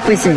questi.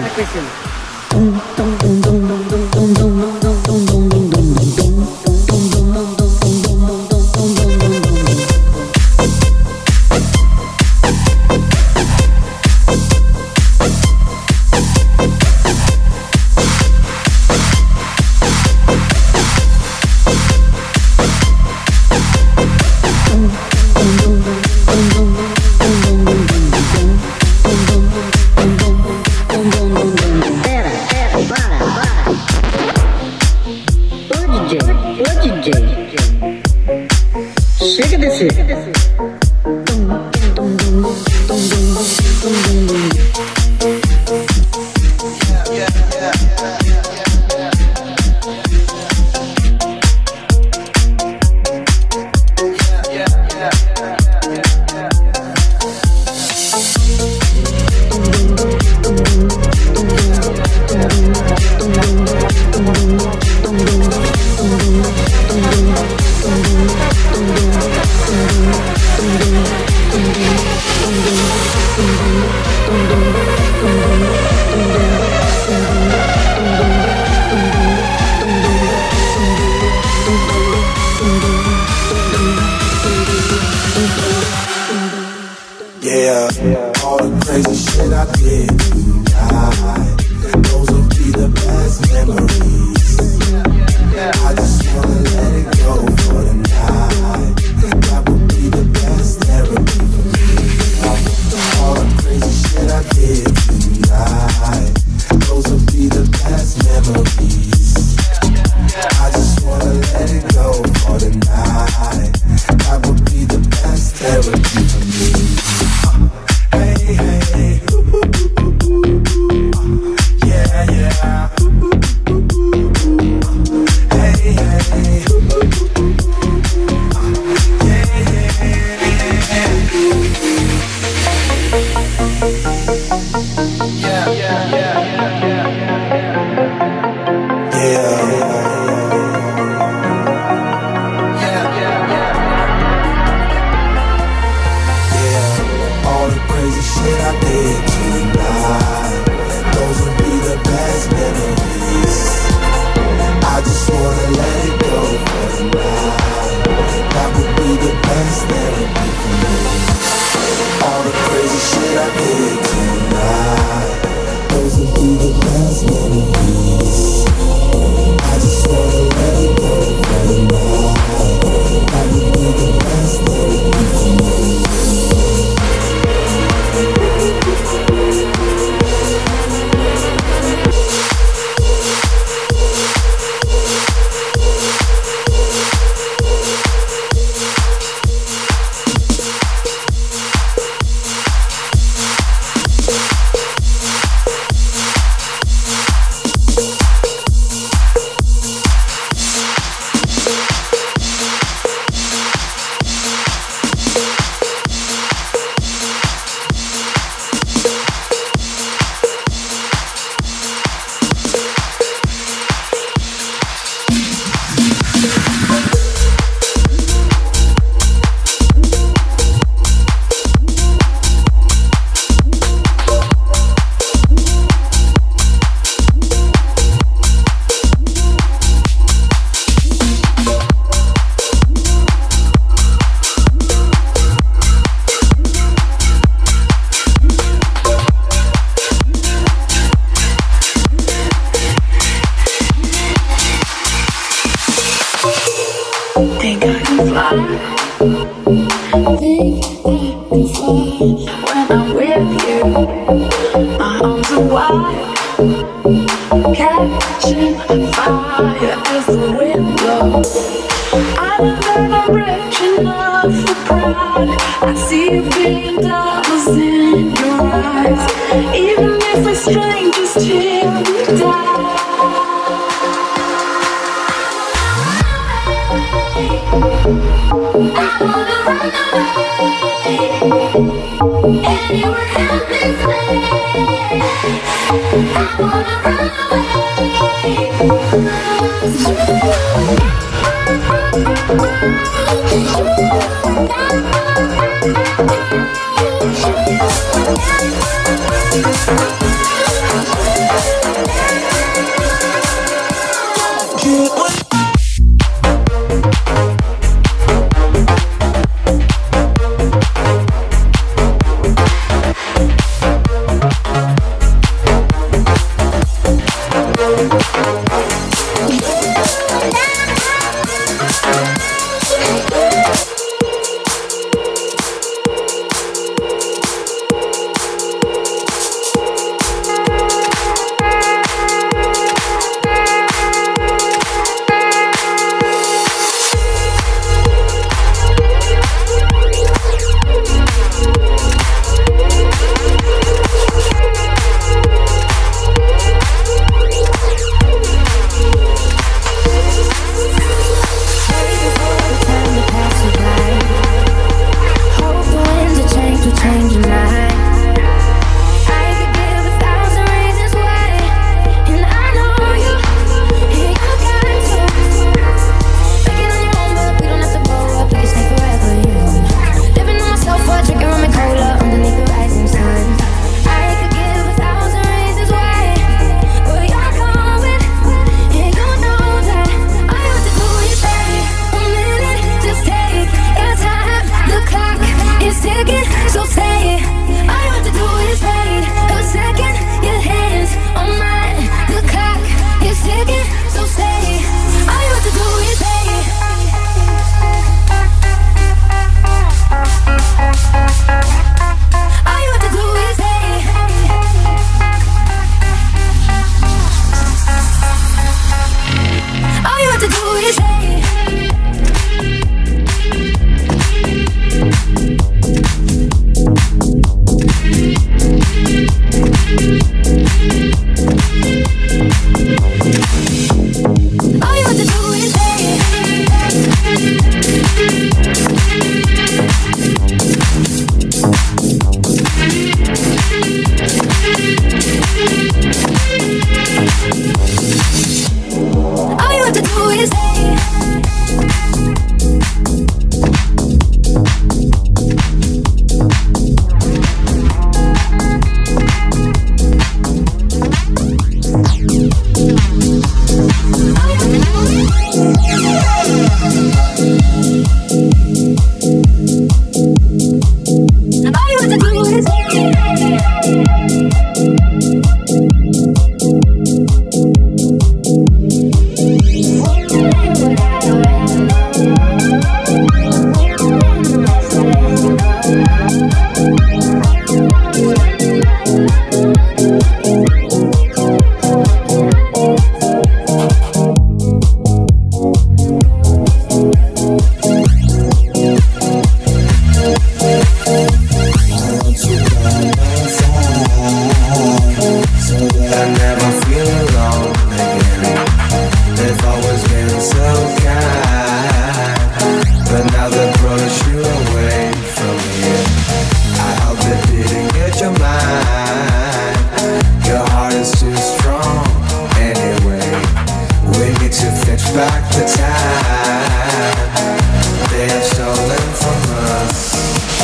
never feel alone again. They've always been so kind, but now they push you away from me. I hope they didn't get your mind. Your heart is too strong anyway. We need to fetch back the time they have stolen from us.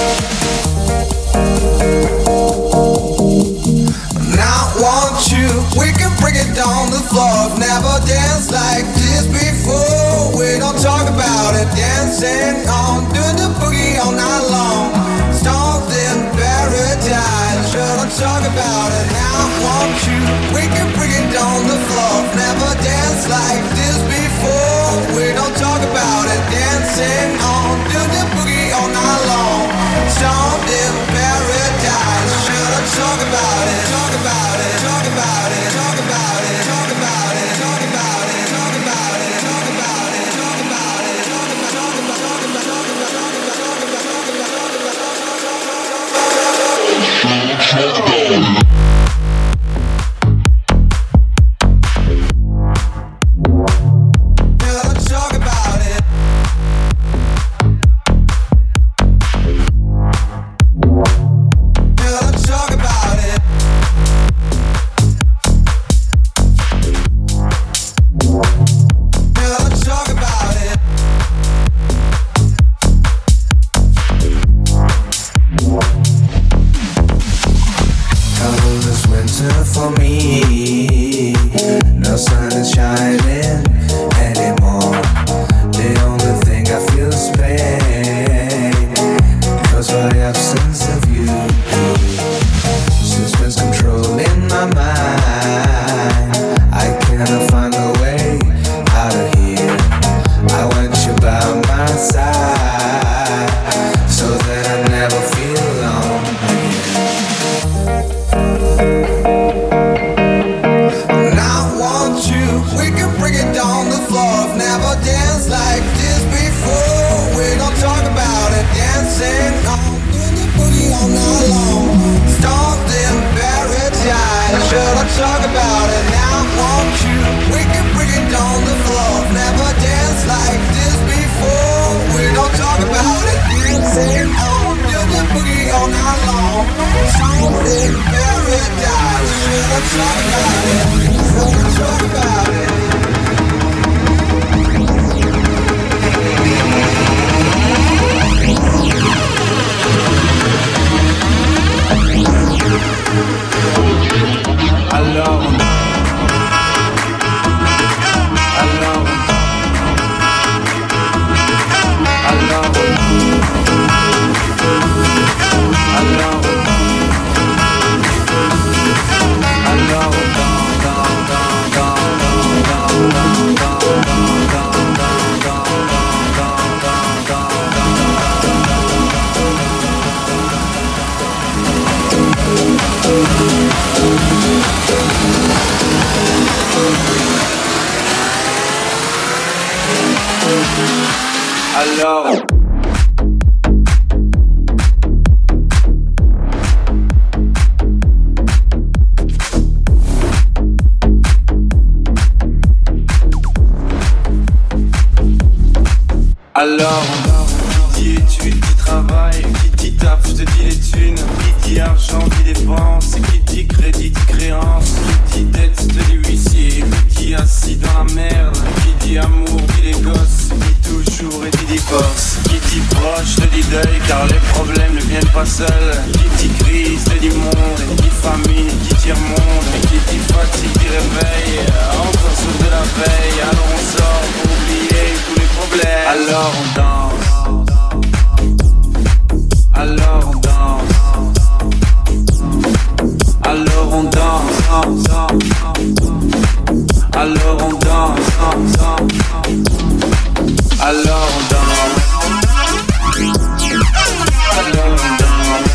Now I want you, we can bring it on the floor. I've never danced like this before. We don't talk about it, dancing on, doing the boogie all night long. Stoned in paradise, sure don't talk about it. Now I want you, we can bring it on the floor. I've never danced like this before. We don't talk about it, dancing on, doing the boogie all night long. Stoned in paradise, sure don't talk about it. Talk about it, talk about it, talk about it, talk about it, talk about it, talk about it, talk about it, talk about it, talk about it. For me, no sun is shining anymore. The only thing I feel is pain, cause my absence of you suspends control in my mind. I cannot find a way out of here. I want you by my side, so that I never feel alone again. On the floor, I've never danced like this before. We don't talk about it, dancing on, doing the boogie all night long. Stoned in paradise, sure don't talk about it. Now I want you, we can bring it on the floor. I've never danced like this before. We don't talk about it, dancing on, doing the boogie all night long. Stoned in paradise, sure don't talk about it. Sure don't talk about it. Alors qui dit études, qui travaille, qui dit taf, je te dis les thunes, qui dit argent, qui dépense, qui dit crédit, créance, qui dit dette, je te dis huissier, qui dit assis dans la merde, qui dit amour, dit les gosses, qui toujours et dit divorce, qui dit proche, te dit deuil, car les problèmes ne viennent pas seuls, qui dit crise, te dit monde, qui dit famine, qui dit monde, qui dit fatigue, dit réveil, encore sur de la veille, alors on sort pour oublier tous les problèmes, alors on danse. Alors on danse. Alors on danse. Alors on danse. Alors on danse. Alors on danse.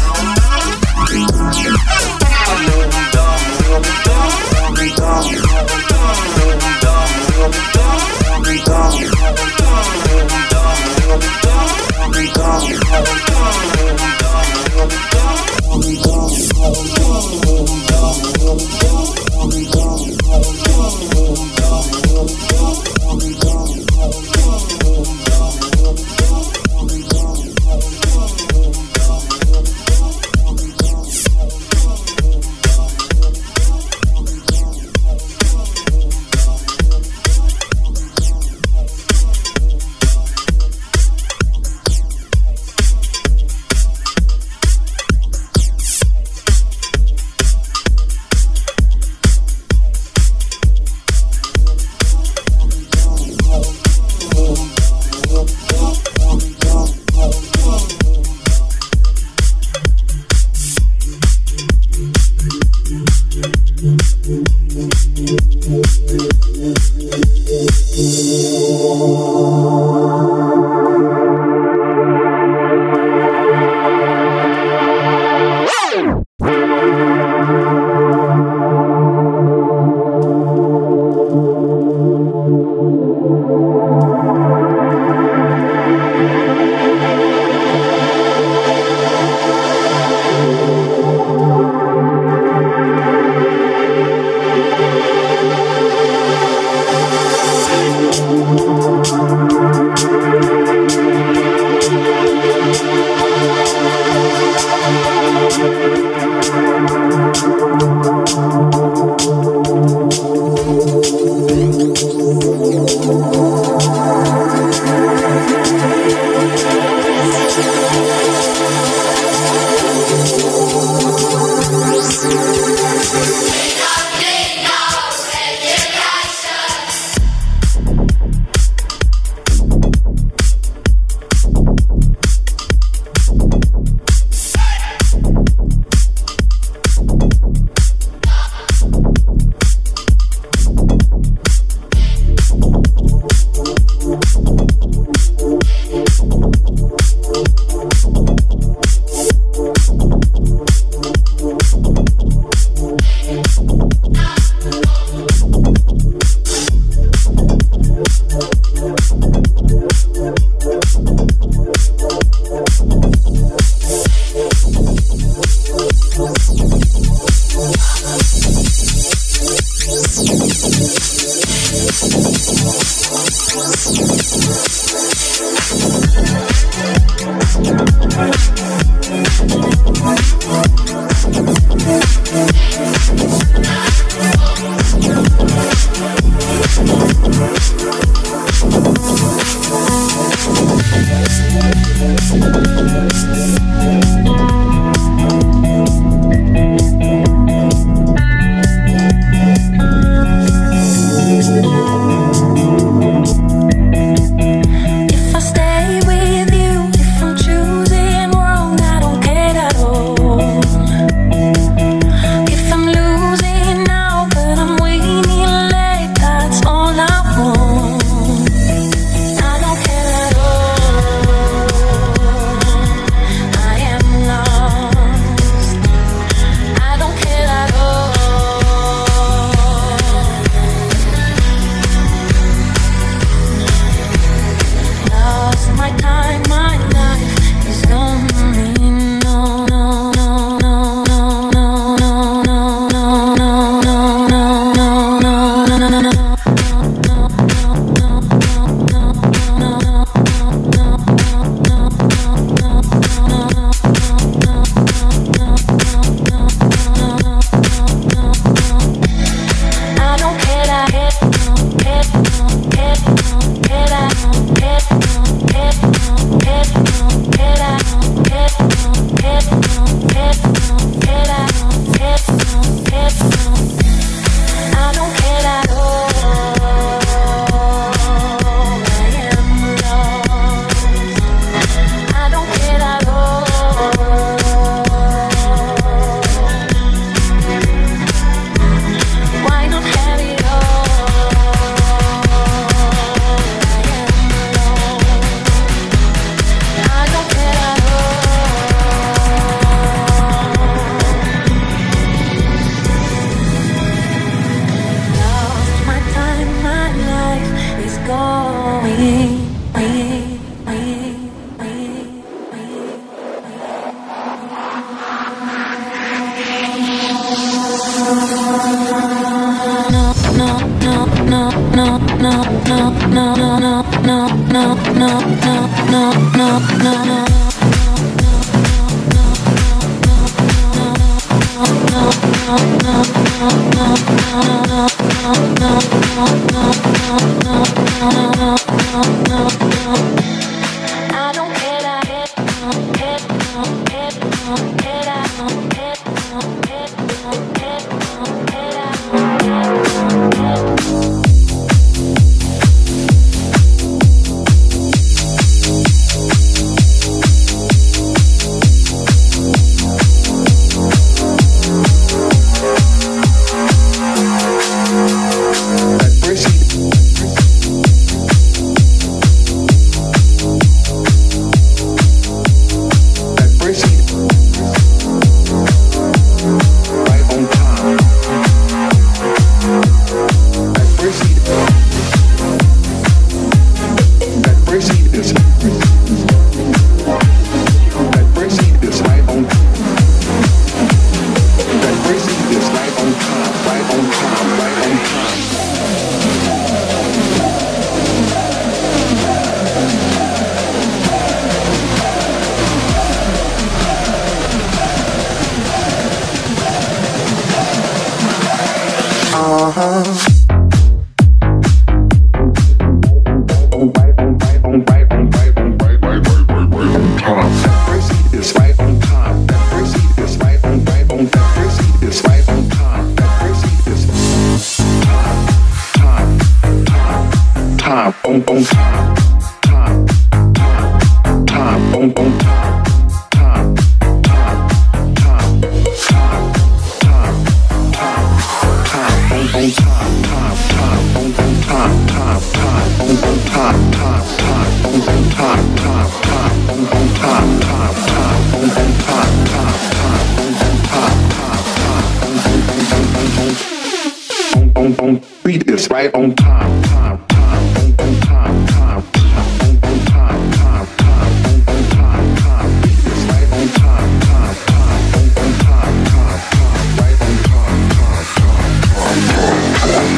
Beat is right on time, time, time, on time, time, time, on time, time, time, on time, time. Beat is right on time, time, time, on time, time, time, right on time, time, time, time.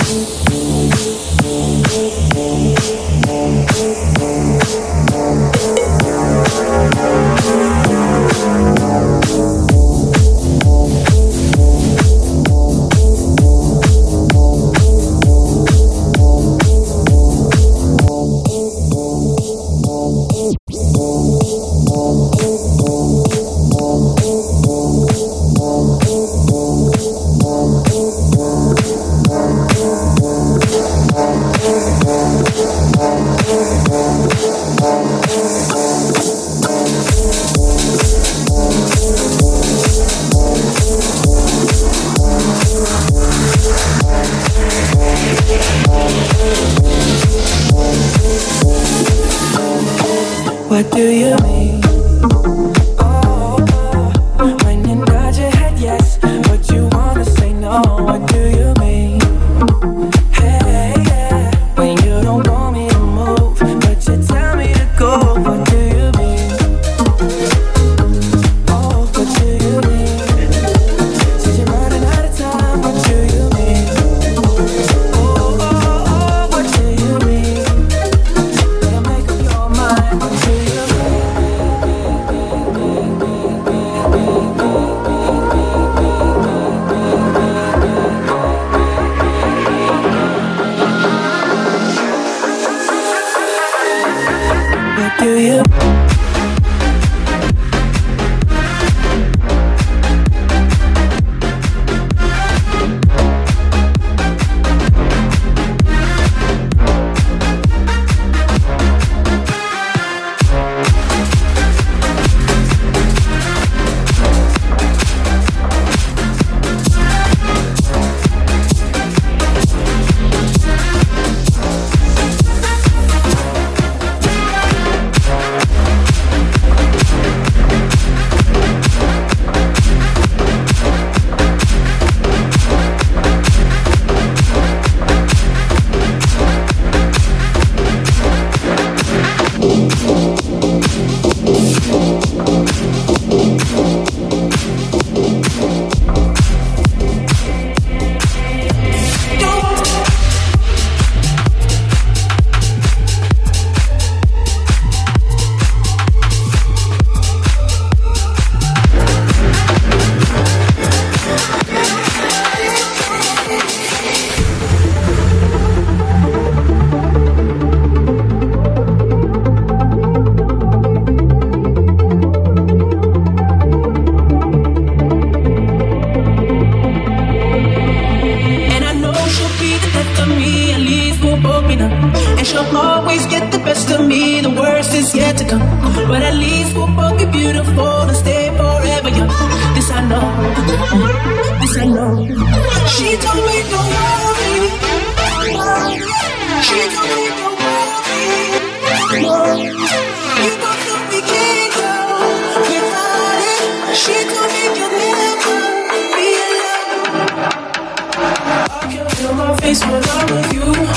What do you mean? When you nod your head yes, but you wanna say no. What do you mean? Hey, yeah. When you don't want me to move, but you tell me to go. What do you mean? Oh, what do you mean? Since you're running out of time, what do you mean? Oh, what do you mean? Better make up your mind. What do you do you? But at least we'll both be beautiful and stay forever young. This I know, this I know. She told me don't worry. She told me don't worry. You got to be king without it. She told me you'll never be alone. I can feel my face when I'm with you.